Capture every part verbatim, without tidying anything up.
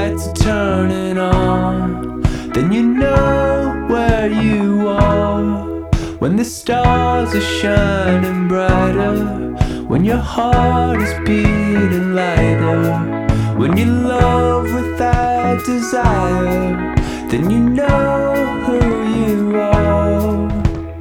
lights are turning on, then you know where you are. When the stars are shining brighter, when your heart is beating lighter, when you love without desire, then you know who you are.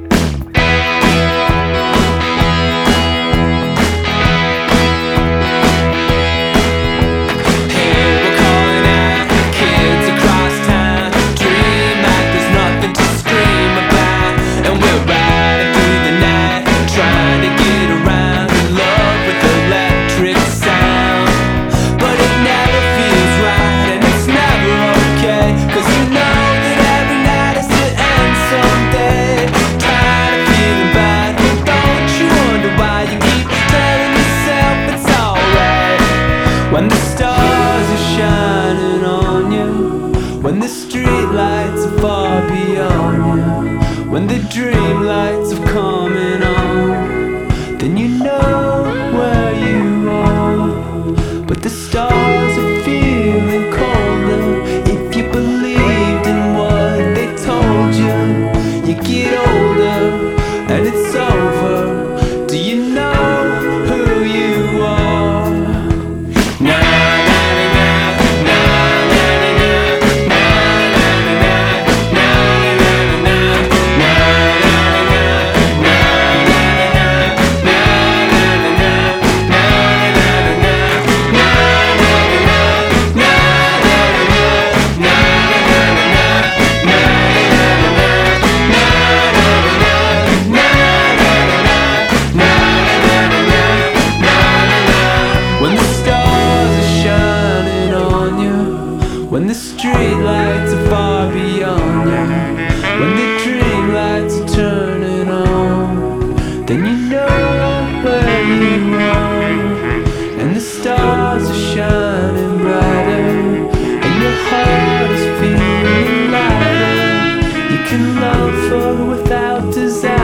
When the stars are shining on you, when the street lights are far beyond you, when the dream lights are coming on, then you know where you are. But the stars are feeling colder. If you believed in what they told you, you get older and it's over. Do you know who you are? When the street lights are far beyond you, when the dream lights are turning on, then you know where you are. And the stars are shining brighter, and your heart is feeling lighter. You can love her without desire.